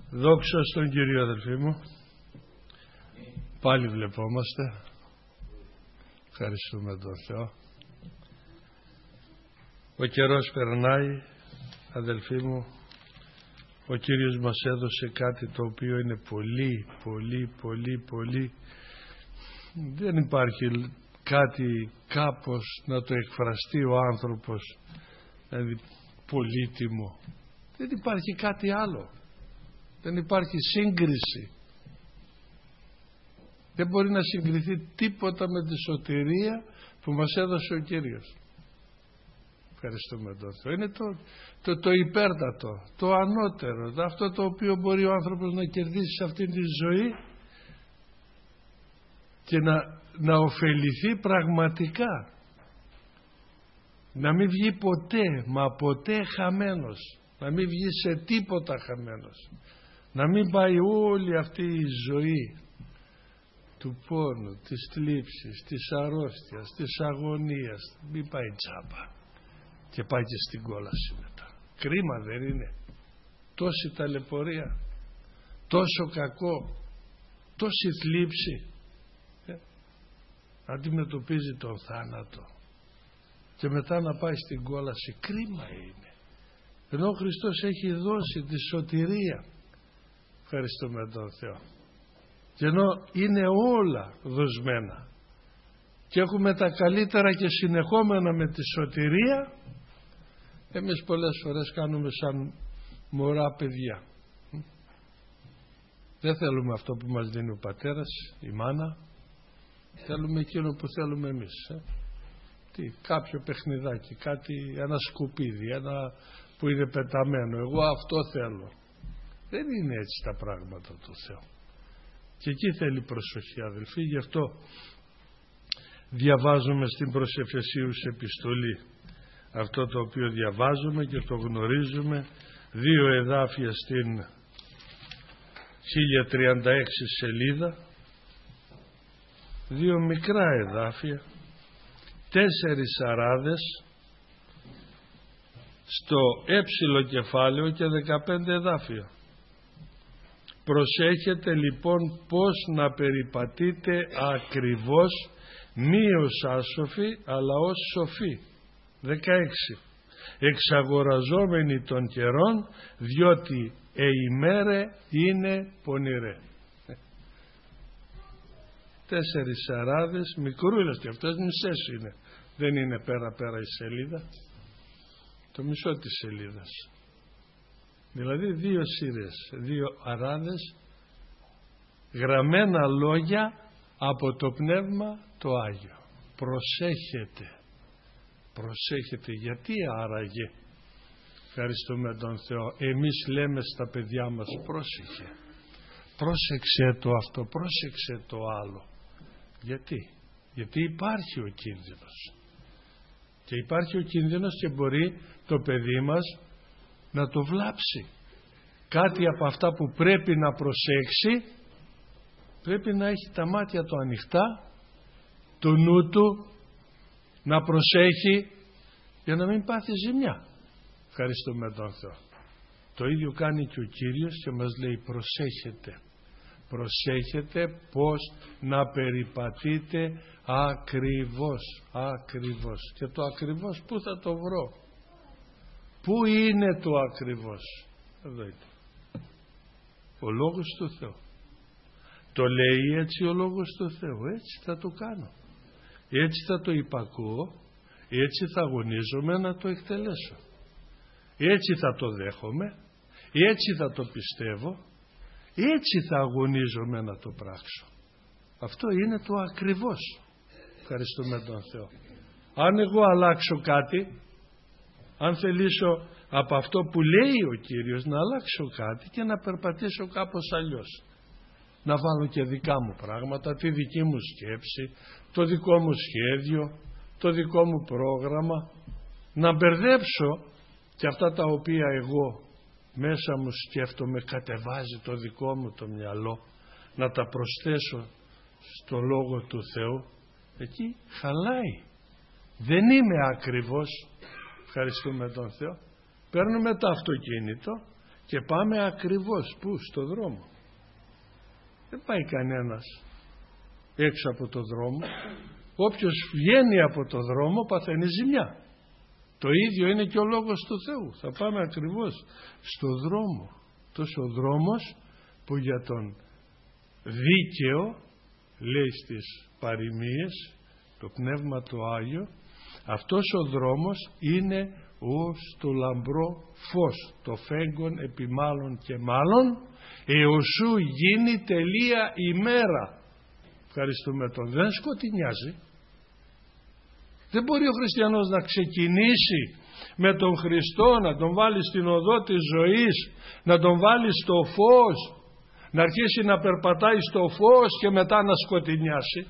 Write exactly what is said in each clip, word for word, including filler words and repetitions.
Δόξα στον Κύριο, αδελφοί μου. Πάλι βλεπόμαστε. Ευχαριστούμε τον Θεό. Ο καιρός περνάει, αδελφοί μου. Ο Κύριος μας έδωσε κάτι το οποίο είναι πολύ, πολύ, πολύ, πολύ. Δεν υπάρχει κάτι κάπως να το εκφραστεί ο άνθρωπος, δηλαδή πολύτιμο. Δεν υπάρχει κάτι άλλο. Δεν υπάρχει σύγκριση. Δεν μπορεί να συγκριθεί τίποτα με τη σωτηρία που μας έδωσε ο Κύριος. Ευχαριστούμε τον Θεό. Είναι το, το, το υπέρτατο, το ανώτερο, αυτό το οποίο μπορεί ο άνθρωπος να κερδίσει σε αυτήν τη ζωή και να, να ωφεληθεί πραγματικά. Να μην βγει ποτέ, μα ποτέ χαμένος. Να μην βγει σε τίποτα χαμένος. Να μην πάει όλη αυτή η ζωή του πόνου, της θλίψης, της αρρώστιας, της αγωνίας. Μην πάει τσάπα και πάει και στην κόλαση μετά. Κρίμα δεν είναι? Τόση ταλαιπωρία, τόσο κακό, τόση θλίψη. Ε, αντιμετωπίζει τον θάνατο και μετά να πάει στην κόλαση. Κρίμα είναι. Ενώ ο Χριστός έχει δώσει τη σωτηρία. Ευχαριστούμε τον Θεό. Και ενώ είναι όλα δοσμένα και έχουμε τα καλύτερα και συνεχόμενα με τη σωτηρία, εμείς πολλές φορές κάνουμε σαν μωρά παιδιά. Δεν θέλουμε αυτό που μας δίνει ο πατέρας, η μάνα. Θέλουμε εκείνο που θέλουμε εμείς. Ε? Τι, κάποιο παιχνιδάκι, κάτι, ένα σκουπίδι, ένα που είναι πεταμένο. Εγώ αυτό θέλω. Δεν είναι έτσι τα πράγματα του Θεού. Και εκεί θέλει προσοχή, αδελφοί. Γι' αυτό διαβάζουμε στην προς Εφεσίους επιστολή αυτό το οποίο διαβάζουμε και το γνωρίζουμε. Δύο εδάφια στην χίλια τριάντα έξι σελίδα, δύο μικρά εδάφια, τέσσερις αράδες στο έψιλο κεφάλαιο και δεκαπέντε εδάφια. Προσέχετε λοιπόν πως να περιπατείτε ακριβώς, μη ως άσοφοι αλλά ως σοφοί. δεκαέξι. Εξαγοραζόμενοι των καιρών, διότι εημέρε είναι πονηρέ. Τέσσερις αράδες, μικρούλες και αυτές, μισές είναι. Δεν είναι πέρα πέρα η σελίδα. Το μισό της σελίδας. Δηλαδή δύο σειρές, δύο αράδες, γραμμένα λόγια από το Πνεύμα το Άγιο. Προσέχετε. Προσέχετε. Γιατί άραγε? Ευχαριστούμε τον Θεό. Εμείς λέμε στα παιδιά μας πρόσεχε. Πρόσεξε το αυτό, πρόσεξε το άλλο. Γιατί? Γιατί υπάρχει ο κίνδυνος. Και υπάρχει ο κίνδυνος και μπορεί το παιδί μας να το βλάψει. Κάτι από αυτά που πρέπει να προσέξει, πρέπει να έχει τα μάτια του ανοιχτά, το νου του να προσέχει για να μην πάθει ζημιά. Ευχαριστούμε τον Θεό. Το ίδιο κάνει και ο Κύριος και μας λέει προσέχετε. Προσέχετε πως να περιπατείτε ακριβώς. Ακριβώς. Και το ακριβώς πού θα το βρω? Πού είναι το ακριβώς? Εδώ είναι. Ο Λόγος του Θεού. Το λέει έτσι ο Λόγος του Θεού. Έτσι θα το κάνω. Έτσι θα το υπακούω. Έτσι θα αγωνίζομαι να το εκτελέσω. Έτσι θα το δέχομαι. Έτσι θα το πιστεύω. Έτσι θα αγωνίζομαι να το πράξω. Αυτό είναι το ακριβώς. Ευχαριστούμε τον Θεό. Αν εγώ αλλάξω κάτι, αν θελήσω από αυτό που λέει ο Κύριος να αλλάξω κάτι και να περπατήσω κάπως αλλιώς, να βάλω και δικά μου πράγματα, τη δική μου σκέψη, το δικό μου σχέδιο, το δικό μου πρόγραμμα, να μπερδέψω και αυτά τα οποία εγώ μέσα μου σκέφτομαι, κατεβάζει το δικό μου το μυαλό, να τα προσθέσω στο Λόγο του Θεού, εκεί χαλάει. Δεν είμαι ακριβώς. Ευχαριστούμε τον Θεό. Παίρνουμε το αυτοκίνητο Και πάμε ακριβώς πού? Στο δρόμο. Δεν πάει κανένας έξω από το δρόμο. Όποιος βγαίνει από το δρόμο παθαίνει ζημιά. Το ίδιο είναι και ο λόγος του Θεού. Θα πάμε ακριβώς στο δρόμο. Τόσο ο δρόμος που για τον δίκαιο, λέει στις παροιμίες το Πνεύμα το Άγιο, αυτός ο δρόμος είναι ως το λαμπρό φως, το φέγγον επί μάλλον και μάλλον, εωσού γίνει τελεία ημέρα. Ευχαριστούμε τον. Δεν σκοτεινιάζει. Δεν μπορεί ο χριστιανός να ξεκινήσει με τον Χριστό, να τον βάλει στην οδό της ζωής, να τον βάλει στο φως, να αρχίσει να περπατάει στο φως και μετά να σκοτεινιάσει.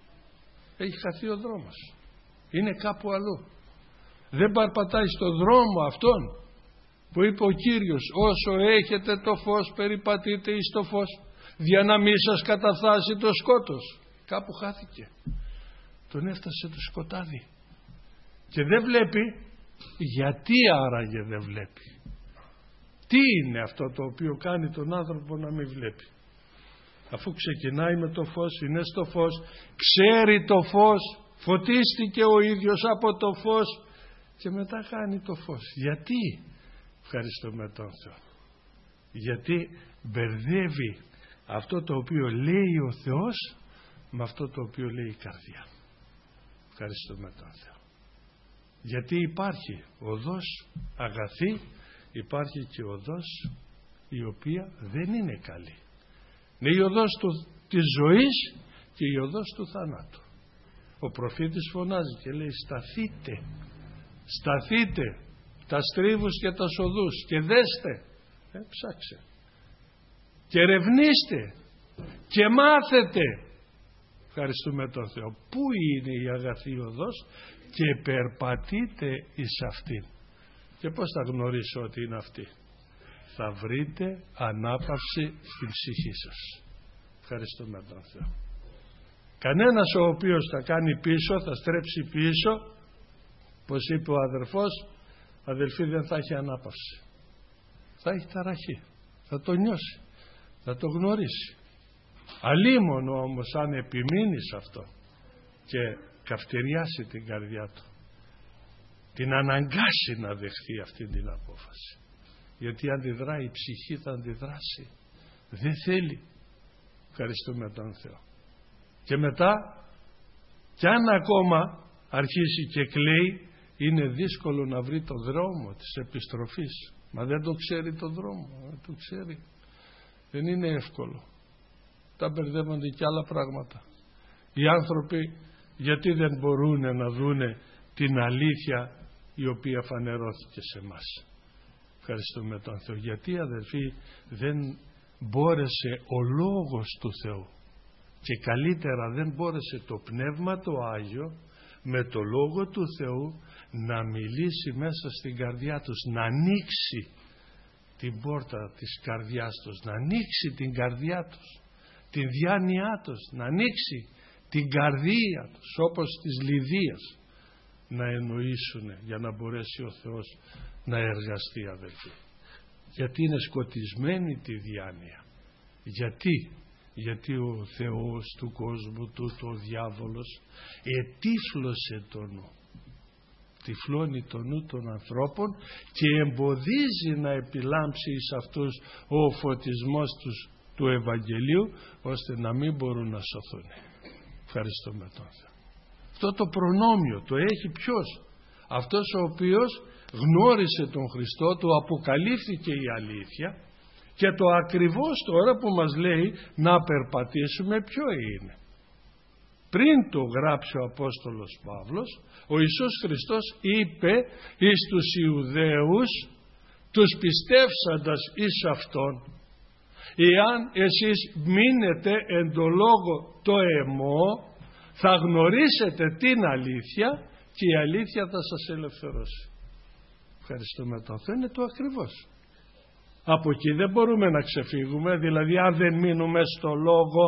Έχει χαθεί ο δρόμος. Είναι κάπου αλλού. Δεν περπατάει στο δρόμο αυτόν που είπε ο Κύριος, όσο έχετε το φως περιπατείτε εις το φως, για να μην σας καταφθάσει το σκότος. Κάπου χάθηκε. Τον έφτασε το σκοτάδι. Και δεν βλέπει. Γιατί άραγε δεν βλέπει? Τι είναι αυτό το οποίο κάνει τον άνθρωπο να μην βλέπει? Αφού ξεκινάει με το φως, είναι στο φως, ξέρει το φως, φωτίστηκε ο ίδιος από το φως και μετά χάνει το φως. Γιατί? Ευχαριστούμε τον Θεό. Γιατί μπερδεύει αυτό το οποίο λέει ο Θεός με αυτό το οποίο λέει η καρδιά. Ευχαριστούμε τον Θεό. Γιατί υπάρχει οδός αγαθή, υπάρχει και οδός η οποία δεν είναι καλή. Είναι η οδός του, της ζωής και η οδός του θανάτου. Ο προφήτης φωνάζει και λέει σταθείτε, σταθείτε τα στρίβους και τα οδούς και δέστε, ε, ψάξε και ερευνήστε και μάθετε. Ευχαριστούμε τον Θεό. Πού είναι η αγαθή οδός? Και περπατείτε εις αυτήν. Και πώς θα γνωρίσω ότι είναι αυτή? Θα βρείτε ανάπαυση στην ψυχή σας. Ευχαριστούμε τον Θεό. Κανένας ο οποίος θα κάνει πίσω, θα στρέψει πίσω, πως είπε ο αδερφός, αδελφοί, δεν θα έχει ανάπαυση. Θα έχει ταραχή. Θα το νιώσει. Θα το γνωρίσει. Αλίμονο όμως αν επιμείνει σε αυτό και καυτηριάσει την καρδιά του, την αναγκάσει να δεχθεί αυτή την απόφαση. Γιατί αντιδράει, η ψυχή θα αντιδράσει. Δεν θέλει. Ευχαριστούμε τον Θεό. Και μετά, κι αν ακόμα αρχίσει και κλαίει, είναι δύσκολο να βρει το δρόμο της επιστροφής. Μα δεν το ξέρει το δρόμο. Δεν το ξέρει. Δεν είναι εύκολο. Τα μπερδεύονται και άλλα πράγματα. Οι άνθρωποι γιατί δεν μπορούν να δούνε την αλήθεια η οποία φανερώθηκε σε μας? Ευχαριστούμε τον Θεό. Γιατί, αδελφοί, δεν μπόρεσε ο Λόγος του Θεού και καλύτερα δεν μπόρεσε το Πνεύμα το Άγιο με το Λόγο του Θεού να μιλήσει μέσα στην καρδιά τους, να ανοίξει την πόρτα της καρδιάς τους, να ανοίξει την καρδιά τους, την διάνοιά τους, να ανοίξει την καρδία τους όπως της Λιδίας, να εννοήσουν για να μπορέσει ο Θεός να εργαστεί, αδελφοί. Γιατί είναι σκοτισμένη τη διάνοια? Γιατί? Γιατί ο Θεός του κόσμου τούτου, ο διάβολος, ετύφλωσε το νου. Τυφλώνει το νου των ανθρώπων και εμποδίζει να επιλάμψει εις αυτούς ο φωτισμός τους του Ευαγγελίου, ώστε να μην μπορούν να σωθούν. Ευχαριστούμε τον Θεό. Αυτό το προνόμιο το έχει ποιος? Αυτός ο οποίος γνώρισε τον Χριστό, του αποκαλύφθηκε η αλήθεια και το ακριβώς τώρα που μας λέει να περπατήσουμε ποιο είναι? Πριν το γράψει ο Απόστολος Παύλος, ο Ιησούς Χριστός είπε εις τους Ιουδαίους, τους πιστεύσαντας εις Αυτόν, εάν εσείς μείνετε εν το λόγο το εμό, θα γνωρίσετε την αλήθεια και η αλήθεια θα σας ελευθερώσει. Ευχαριστούμε τον Θεό. Είναι το ακριβώς. Από εκεί δεν μπορούμε να ξεφύγουμε. Δηλαδή αν δεν μείνουμε στο λόγο,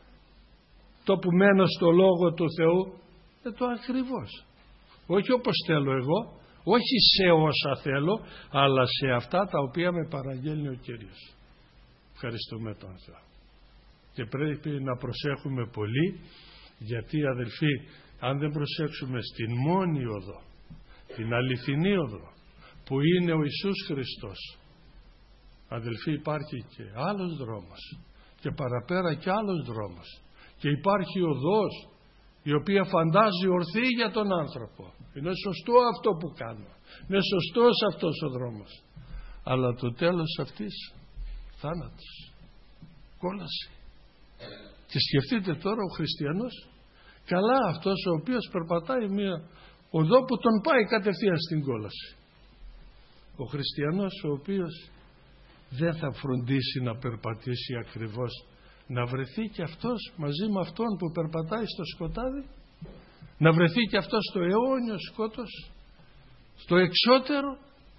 το που μένω στο λόγο του Θεού, είναι το ακριβώς. Όχι όπως θέλω εγώ, Όχι σε όσα θέλω, αλλά σε αυτά τα οποία με παραγγέλνει ο Κύριος. Ευχαριστούμε τον Θεό. Και πρέπει να προσέχουμε πολύ, γιατί αδελφοί, αν δεν προσέξουμε στην μόνη οδό, την αληθινή οδό, που είναι ο Ιησούς Χριστός, αδελφοί, υπάρχει και άλλος δρόμος και παραπέρα και άλλος δρόμος, και υπάρχει οδός η οποία φαντάζει ορθή για τον άνθρωπο. Είναι σωστό αυτό που κάνω, είναι σωστός αυτός ο δρόμος, αλλά το τέλος αυτής θάνατος, κόλαση. Και σκεφτείτε τώρα ο χριστιανός, καλά αυτός ο οποίος περπατάει μια οδό που τον πάει κατευθείαν στην κόλαση. Ο χριστιανός ο οποίος δεν θα φροντίσει να περπατήσει ακριβώς, να βρεθεί και αυτός μαζί με αυτόν που περπατάει στο σκοτάδι, να βρεθεί και αυτός στο αιώνιο σκότος, στο εξώτερο.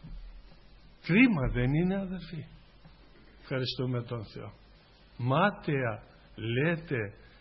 Κρίμα δεν είναι, αδερφοί? Ευχαριστούμε τον Θεό. Μάταια λέτε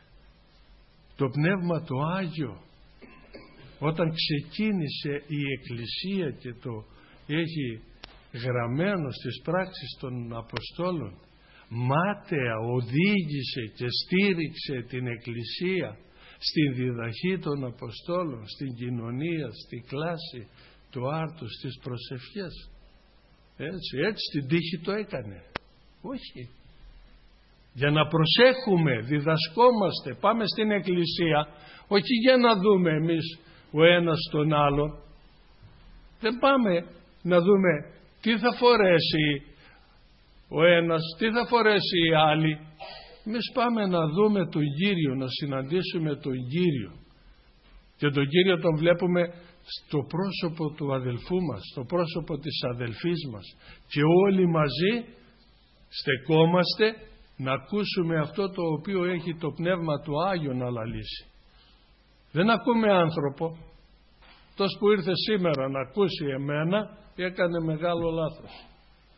το Πνεύμα το Άγιο, όταν ξεκίνησε η Εκκλησία και το έχει γραμμένο στις πράξεις των Αποστόλων, μάταια οδήγησε και στήριξε την Εκκλησία στην διδαχή των Αποστόλων, στην κοινωνία, στη κλάση του άρτου, στις προσευχές. Έτσι, έτσι την τύχη το έκανε. Όχι. Για να προσέχουμε, διδασκόμαστε, πάμε στην Εκκλησία, όχι για να δούμε εμείς ο ένας τον άλλον. Δεν πάμε να δούμε τι θα φορέσει ο ένας, τι θα φορέσει η άλλη. Εμείς πάμε να δούμε τον Κύριο, να συναντήσουμε τον Κύριο. Και τον Κύριο τον βλέπουμε στο πρόσωπο του αδελφού μας, στο πρόσωπο της αδελφής μας. Και όλοι μαζί στεκόμαστε να ακούσουμε αυτό το οποίο έχει το Πνεύμα του Άγιο να λαλήσει. Δεν ακούμε άνθρωπο. Αυτός που ήρθε σήμερα να ακούσει εμένα έκανε μεγάλο λάθος.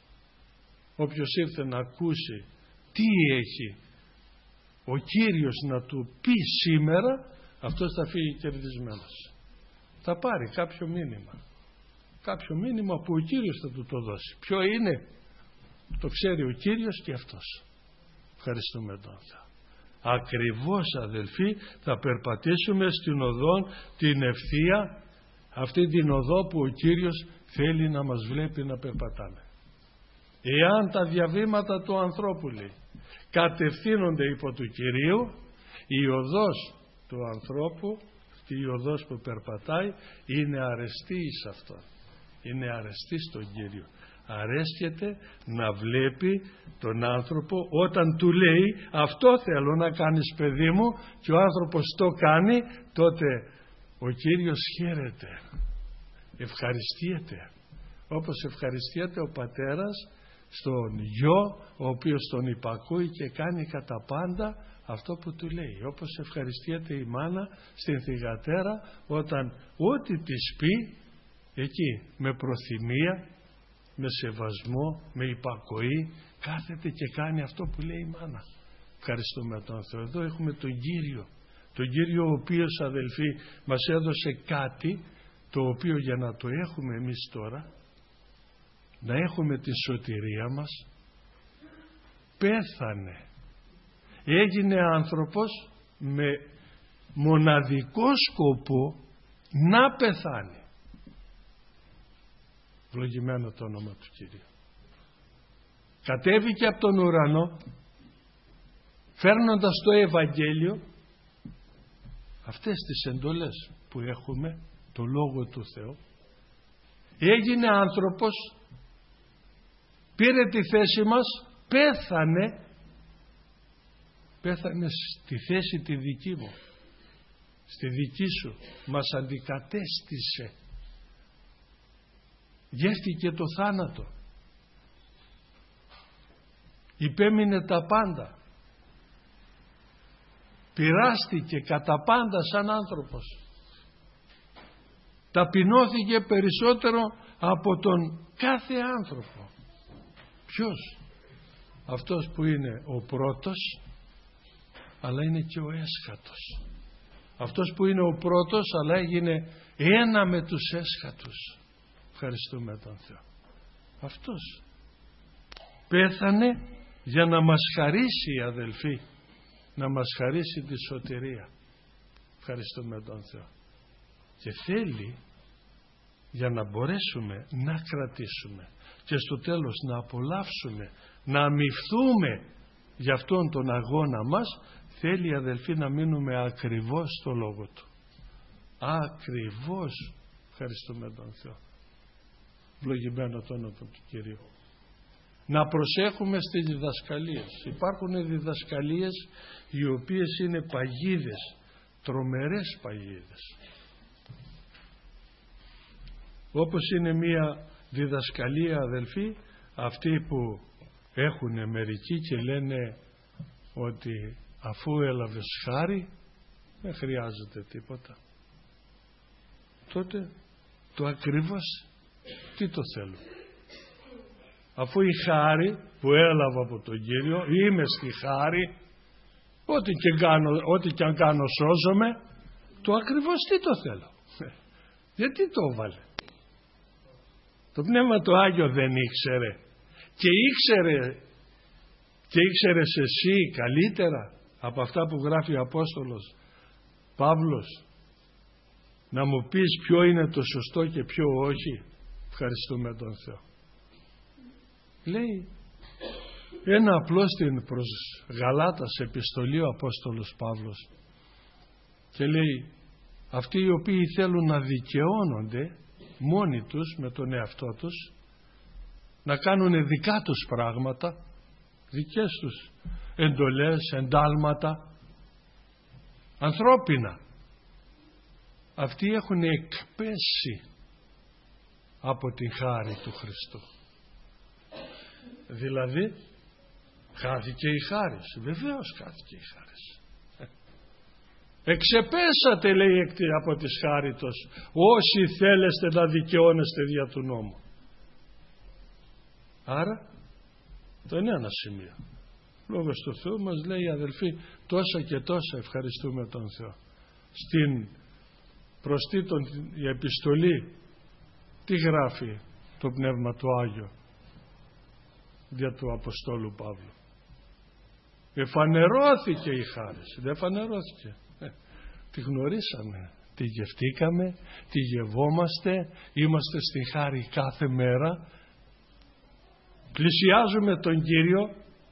Όποιος ήρθε να ακούσει τι έχει ο Κύριος να του πει σήμερα, αυτός θα φύγει κερδισμένος. Θα πάρει κάποιο μήνυμα. Κάποιο μήνυμα που ο Κύριος θα του το δώσει. Ποιο είναι? Το ξέρει ο Κύριος και αυτός. Ευχαριστούμε τον Θεό. Ακριβώς, αδελφοί, θα περπατήσουμε στην οδό την ευθεία, αυτή την οδό που ο Κύριος θέλει να μας βλέπει να περπατάμε. Εάν τα διαβήματα του ανθρώπου, λέει, κατευθύνονται υπό του Κυρίου, η οδός του ανθρώπου και η οδός που περπατάει είναι αρεστή εις αυτόν. Είναι αρεστή στον Κύριο. Αρέσκεται να βλέπει τον άνθρωπο όταν του λέει αυτό θέλω να κάνεις, παιδί μου, και ο άνθρωπος το κάνει, τότε ο Κύριος χαίρεται, ευχαριστιέται, όπως ευχαριστιέται ο πατέρας στον γιο ο οποίος τον υπακούει και κάνει κατά πάντα αυτό που του λέει, όπως ευχαριστιέται η μάνα στην θυγατέρα όταν ό,τι της πει εκεί με προθυμία, με σεβασμό, με υπακοή κάθεται και κάνει αυτό που λέει η μάνα. Ευχαριστούμε τον Θεό. Εδώ έχουμε τον Κύριο, τον Κύριο ο οποίος, αδελφοί, μας έδωσε κάτι το οποίο για να το έχουμε εμείς τώρα, να έχουμε τη σωτηρία μας, πέθανε, έγινε άνθρωπος με μοναδικό σκοπό να πεθάνει. Ευλογημένο το όνομα του Κυρίου. Κατέβηκε από τον ουρανό φέρνοντας το Ευαγγέλιο, αυτές τις εντολές που έχουμε, το Λόγο του Θεού, έγινε άνθρωπος, πήρε τη θέση μας, πέθανε, πέθανε στη θέση τη δική μου, στη δική σου, μας αντικατέστησε, γεύτηκε το θάνατο, υπέμεινε τα πάντα, πειράστηκε κατά πάντα σαν άνθρωπος, ταπεινώθηκε περισσότερο από τον κάθε άνθρωπο. Ποιος? Αυτός που είναι ο πρώτος, αλλά είναι και ο έσχατος. Αυτός που είναι ο πρώτος, αλλά έγινε ένα με τους έσχατους. Ευχαριστούμε τον Θεό. Αυτός πέθανε για να μας χαρίσει, αδελφοί, να μας χαρίσει τη σωτηρία. Ευχαριστούμε τον Θεό. Και θέλει για να μπορέσουμε να κρατήσουμε και στο τέλος να απολαύσουμε, να αμοιφθούμε για αυτόν τον αγώνα μας, θέλει, αδελφοί, να μείνουμε ακριβώς στο λόγο του. Ακριβώς. Ευχαριστούμε τον Θεό. Ευλογημένο το όνομα του Κυρίου. Να προσέχουμε στις διδασκαλίες. Υπάρχουν διδασκαλίες οι οποίες είναι παγίδες, τρομερές παγίδες. Όπως είναι μία διδασκαλία, αδελφοί, αυτοί που έχουν μερικοί και λένε ότι αφού έλαβες χάρη δεν χρειάζεται τίποτα. Τότε το ακριβώς τι το θέλω? Αφού η χάρη που έλαβα από τον Κύριο, είμαι στη χάρη, ό,τι και, κάνω, ό,τι και αν κάνω σώζομαι, το ακριβώς τι το θέλω? Γιατί το έβαλε? Το Πνεύμα το Άγιο δεν ήξερε και ήξερε και ήξερες εσύ καλύτερα από αυτά που γράφει ο Απόστολος Παύλος να μου πεις ποιο είναι το σωστό και ποιο όχι? Ευχαριστούμε τον Θεό. Λέει ένα απλό στην προς Γαλάτας επιστολή ο Απόστολος Παύλος και λέει αυτοί οι οποίοι θέλουν να δικαιώνονται μόνοι τους με τον εαυτό τους, να κάνουν δικά τους πράγματα, δικές τους εντολές, εντάλματα, ανθρώπινα, αυτοί έχουν εκπέσει από την χάρη του Χριστού. Δηλαδή χάθηκε η χάρη. Βεβαίως χάθηκε η χάρη. Εξεπέσατε, λέει, από της χάριτος όσοι θέλεστε να δικαιώνεστε δια του νόμου. Άρα το είναι ένα σημείο. Λόγος του Θεού μας λέει, αδελφοί, τόσα και τόσα ευχαριστούμε τον Θεό. Στην προστήτων η επιστολή τι γράφει το Πνεύμα του Άγιο δια του Αποστόλου Παύλου? Εφανερώθηκε η χάρη. Δεν φανερώθηκε. Ε, τη γνωρίσαμε, τη γευτήκαμε, τη γευόμαστε, είμαστε στη χάρη κάθε μέρα, πλησιάζουμε τον Κύριο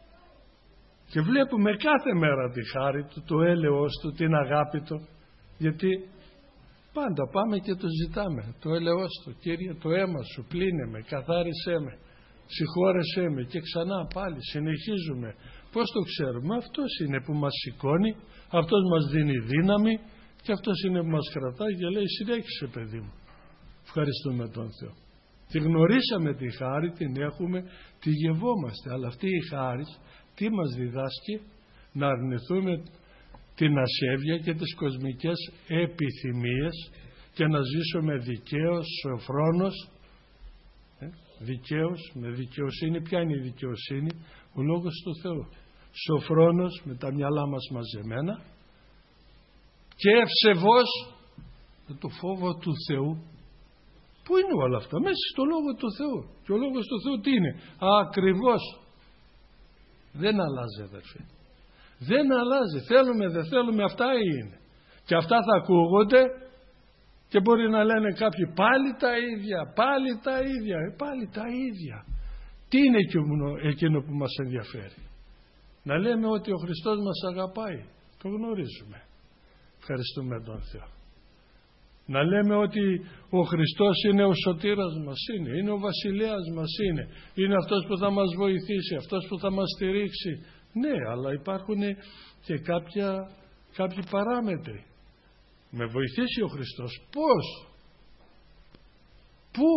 και βλέπουμε κάθε μέρα τη χάρη του, το έλεος του, την αγάπη του, γιατί πάντα πάμε και το ζητάμε, το έλεος του. Κύριε, το αίμα σου πλύνε με, καθάρισέ με, συγχώρεσέ με, και ξανά πάλι συνεχίζουμε. Πώς το ξέρουμε? Αυτός είναι που μας σηκώνει, αυτός μας δίνει δύναμη και αυτός είναι που μας κρατάει και λέει συνέχισε παιδί μου. Ευχαριστούμε τον Θεό. Τη γνωρίσαμε τη χάρη, την έχουμε, τη γευόμαστε, αλλά αυτή η χάρη τι μας διδάσκει? Να αρνηθούμε την ασέβεια και τις κοσμικές επιθυμίες και να ζήσουμε δικαίως, σοφρόνος, ε, δικαίως, με δικαιοσύνη. Ποια είναι η δικαιοσύνη? Ο Λόγος του Θεού. Σοφρόνος, με τα μυαλά μας μαζεμένα, και ευσεβώς με το φόβο του Θεού. Πού είναι όλα αυτά? Μέσα στο Λόγο του Θεού. Και ο Λόγος του Θεού τι είναι? Ακριβώς. Δεν αλλάζει, αδερφοί. Δεν αλλάζει. Θέλουμε, δεν θέλουμε, αυτά είναι. Και αυτά θα ακούγονται και μπορεί να λένε κάποιοι πάλι τα ίδια, πάλι τα ίδια, πάλι τα ίδια. Τι είναι εκείνο που μας ενδιαφέρει? Να λέμε ότι ο Χριστός μας αγαπάει. Το γνωρίζουμε. Ευχαριστούμε τον Θεό. Να λέμε ότι ο Χριστός είναι ο σωτήρας μας, είναι, είναι ο βασιλέας μας, είναι, είναι αυτός που θα μας βοηθήσει, αυτός που θα μας στηρίξει. Ναι, αλλά υπάρχουν και κάποια, κάποιοι παράμετροι. Με βοηθήσει ο Χριστός. Πώς? Πού?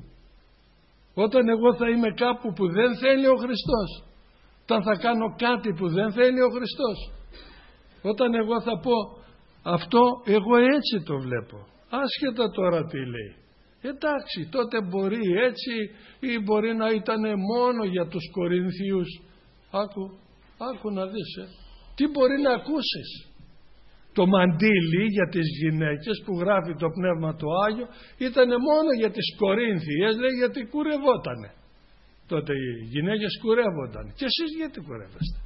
Όταν εγώ θα είμαι κάπου που δεν θέλει ο Χριστός, όταν θα κάνω κάτι που δεν θέλει ο Χριστός, όταν εγώ θα πω αυτό εγώ έτσι το βλέπω, άσχετα τώρα τι λέει, εντάξει, τότε μπορεί έτσι ή μπορεί να ήταν μόνο για τους Κορινθίους. Άκου, άκου να δεις, ε. τι μπορεί να ακούσεις. Το μαντίλι για τις γυναίκες που γράφει το Πνεύμα το Άγιο ήταν μόνο για τις Κορίνθιες, λέει, γιατί κουρευότανε. Τότε οι γυναίκες κουρεύονταν. Και εσείς γιατί κουρεύεστε?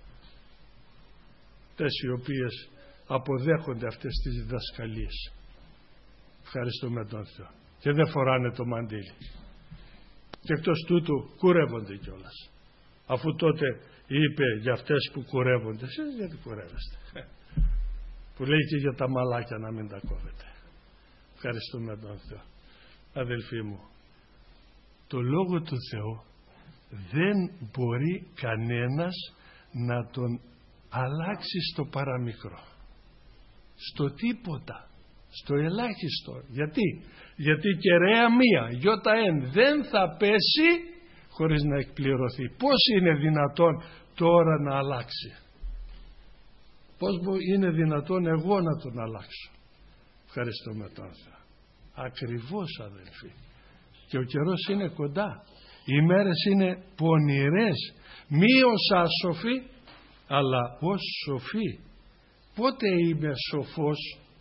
Τες οι οποίες αποδέχονται αυτές τις διδασκαλίες. Ευχαριστούμε τον Θεό. Και δεν φοράνε το μαντίλι. Και εκτός τούτου κουρεύονται κιόλας. Αφού τότε είπε για αυτές που κουρεύονται, εσείς γιατί κουρεύεστε? Που λέει και για τα μαλάκια να μην τα κόβετε. Ευχαριστούμε τον Θεό. Αδελφοί μου, το Λόγο του Θεού δεν μπορεί κανένας να τον αλλάξει στο παραμικρό, στο τίποτα, στο ελάχιστο. Γιατί? Γιατί κεραία μία, γιώτα εν, δεν θα πέσει χωρίς να εκπληρωθεί. Πώς είναι δυνατόν τώρα να αλλάξει? Πώς είναι δυνατόν εγώ να τον αλλάξω? Ευχαριστούμε τον Θεό. Ακριβώς, αδελφοί. Και ο καιρός είναι κοντά. Οι μέρες είναι πονηρές. Μη ως άσοφοι, αλλά ως σοφοί. Πότε είμαι σοφός?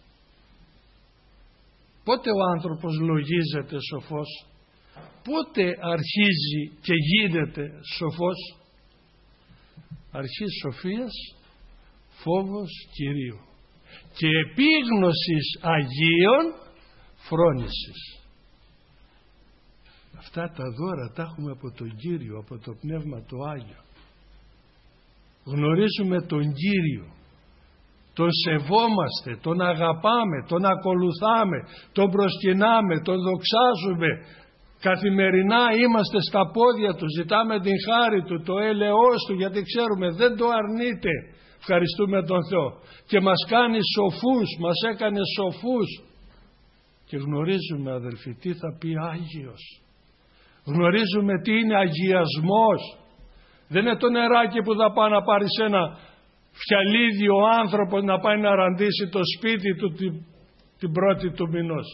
Πότε ο άνθρωπος λογίζεται σοφός? Πότε αρχίζει και γίνεται σοφός? Αρχής σοφίας, φόβος Κυρίου, και επίγνωσης Αγίων φρόνησης. Αυτά τα δώρα τα έχουμε από τον Κύριο, από το Πνεύμα το Άγιο. Γνωρίζουμε τον Κύριο, τον σεβόμαστε, τον αγαπάμε, τον ακολουθάμε, τον προσκυνάμε, τον δοξάζουμε. Καθημερινά είμαστε στα πόδια του, ζητάμε την χάρη του, το έλεος του, γιατί ξέρουμε δεν το αρνείται. Ευχαριστούμε τον Θεό. Και μας κάνει σοφούς, μας έκανε σοφούς. Και γνωρίζουμε, αδελφοί, τι θα πει Άγιος. Γνωρίζουμε τι είναι αγιασμός. Δεν είναι το νεράκι που θα πάει να πάρει σε ένα φιαλίδι ο άνθρωπος να πάει να ραντίσει το σπίτι του την, την πρώτη του μηνός.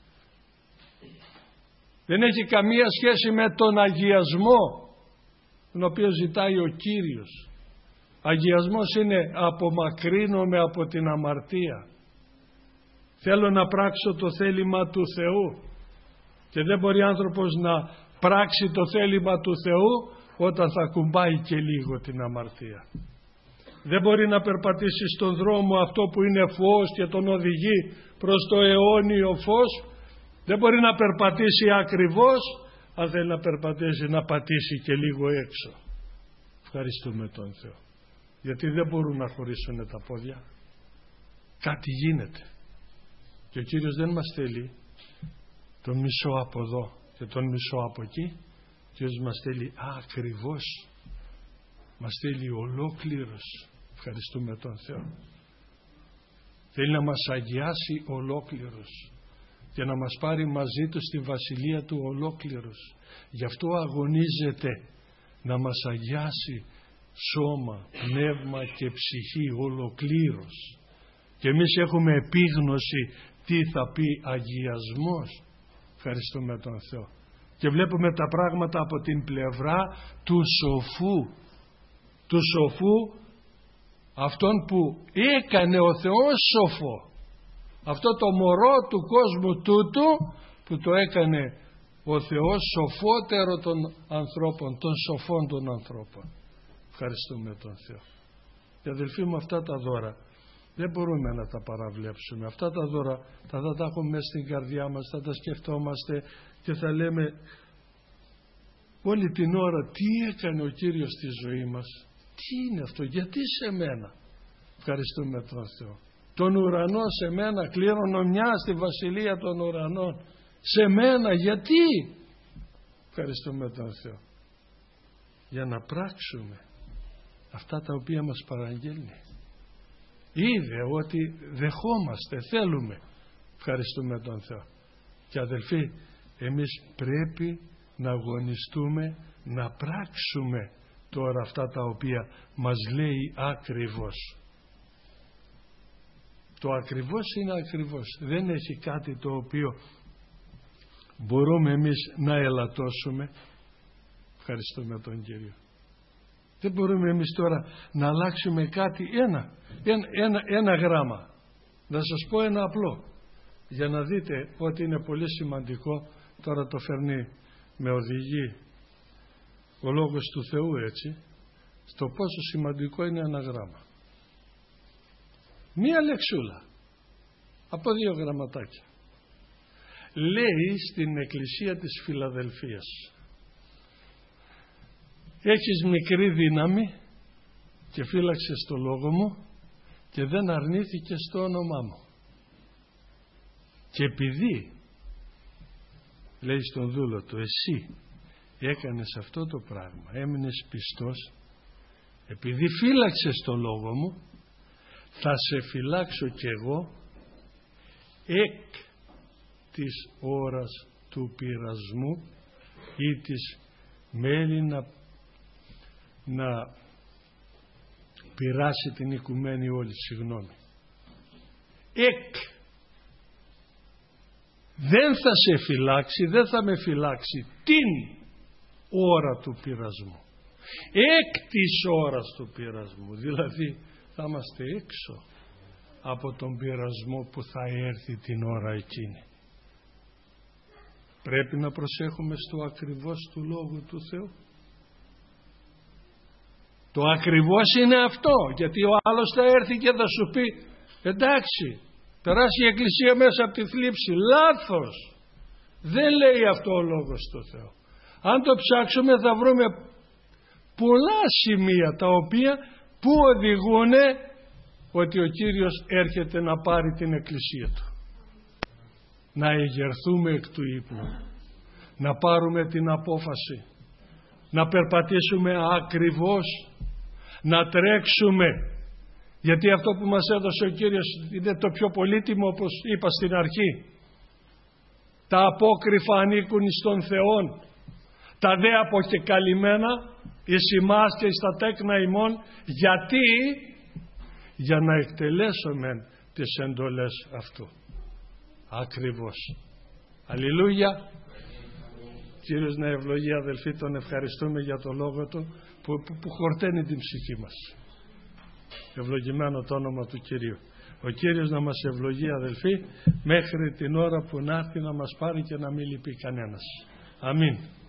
Δεν έχει καμία σχέση με τον αγιασμό τον οποίο ζητάει ο Κύριος. Αγιασμός είναι απομακρύνομαι από την αμαρτία. Θέλω να πράξω το θέλημα του Θεού. Και δεν μπορεί άνθρωπος να πράξει το θέλημα του Θεού όταν θα κουμπάει και λίγο την αμαρτία. Δεν μπορεί να περπατήσει στον δρόμο αυτό που είναι φως και τον οδηγεί προς το αιώνιο φως. Δεν μπορεί να περπατήσει ακριβώς, αν θέλει να περπατήσει να πατήσει και λίγο έξω. Ευχαριστούμε τον Θεό. Γιατί δεν μπορούν να χωρίσουν τα πόδια. Κάτι γίνεται. Και ο Κύριος δεν μας θέλει τον μισό από εδώ και τον μισό από εκεί. Ο Κύριος μας θέλει ακριβώς. Μας θέλει ολόκληρος. Ευχαριστούμε τον Θεό. Θέλει να μας αγιάσει ολόκληρος και να μας πάρει μαζί του στη βασιλεία του ολόκληρος. Γι' αυτό αγωνίζεται να μας αγιάσει σώμα, πνεύμα και ψυχή ολοκλήρως. Και εμείς έχουμε επίγνωση τι θα πει αγιασμός. Ευχαριστούμε τον Θεό. Και βλέπουμε τα πράγματα από την πλευρά του σοφού. Του σοφού, αυτόν που έκανε ο Θεός σοφό. Αυτό το μωρό του κόσμου τούτου που το έκανε ο Θεός σοφότερο των ανθρώπων, των σοφών των ανθρώπων. Ευχαριστούμε τον Θεό. Και αδελφοί μου, αυτά τα δώρα δεν μπορούμε να τα παραβλέψουμε. Αυτά τα δώρα θα, θα τα έχουμε μέσα στην καρδιά μας, θα τα σκεφτόμαστε και θα λέμε όλη την ώρα τι έκανε ο Κύριος στη ζωή μας. Τι είναι αυτό, γιατί σε μένα? Ευχαριστούμε τον Θεό. Τον ουρανό σε μένα, κληρονομιά στη βασιλεία των ουρανών. Σε μένα, γιατί? Ευχαριστούμε τον Θεό. Για να πράξουμε αυτά τα οποία μας παραγγέλνει. Είδε ότι δεχόμαστε, θέλουμε. Ευχαριστούμε τον Θεό. Και αδελφοί, εμείς πρέπει να αγωνιστούμε, να πράξουμε τώρα αυτά τα οποία μας λέει ακριβώς. Το ακριβώς είναι ακριβώς. Δεν έχει κάτι το οποίο μπορούμε εμείς να ελαττώσουμε. Ευχαριστούμε τον Κύριο. Δεν μπορούμε εμείς τώρα να αλλάξουμε κάτι ένα, ένα, ένα, ένα γράμμα. Να σας πω ένα απλό, για να δείτε ότι είναι πολύ σημαντικό. Τώρα το φέρνει, με οδηγεί ο Λόγος του Θεού, έτσι, στο πόσο σημαντικό είναι ένα γράμμα. Μία λεξούλα από δύο γραμματάκια. Λέει στην εκκλησία της Φιλαδελφίας: έχεις μικρή δύναμη και φύλαξες το λόγο μου και δεν αρνήθηκες το όνομά μου. Και επειδή, λέει στον δούλο του, εσύ έκανες αυτό το πράγμα, έμεινες πιστός, επειδή φύλαξες το λόγο μου, θα σε φυλάξω κι εγώ εκ της ώρας του πειρασμού ή της μέλη να, να πειράσει την οικουμένη όλη, συγγνώμη. Εκ. Δεν θα σε φυλάξει, δεν θα με φυλάξει την ώρα του πειρασμού. Εκ της ώρας του πειρασμού, δηλαδή θα είμαστε έξω από τον πειρασμό που θα έρθει την ώρα εκείνη. Πρέπει να προσέχουμε στο ακριβώς του Λόγου του Θεού. Το ακριβώς είναι αυτό, γιατί ο άλλος θα έρθει και θα σου πει, εντάξει, περάσει η Εκκλησία μέσα από τη θλίψη. Λάθος. Δεν λέει αυτό ο Λόγος του Θεού. Αν το ψάξουμε θα βρούμε πολλά σημεία τα οποία που οδηγούν ότι ο Κύριος έρχεται να πάρει την Εκκλησία Του. Να εγερθούμε εκ του ύπνου, να πάρουμε την απόφαση, να περπατήσουμε ακριβώς, να τρέξουμε, γιατί αυτό που μας έδωσε ο Κύριος είναι το πιο πολύτιμο, όπως είπα στην αρχή. Τα απόκρυφα ανήκουν στον Θεόν, τα δε αποκεκαλυμμένα εις ημάς και εις τα τέκνα ημών, γιατί για να εκτελέσουμε τις εντολές αυτού. Ακριβώς. Αλληλούια. Κύριος να ευλογεί, αδελφοί, τον ευχαριστούμε για το λόγο Του που, που, που χορταίνει την ψυχή μας. Ευλογημένο το όνομα του Κυρίου. Ο Κύριος να μας ευλογεί, αδελφοί, μέχρι την ώρα που να έρθει να μας πάρει και να μην λυπεί κανένας. Αμήν.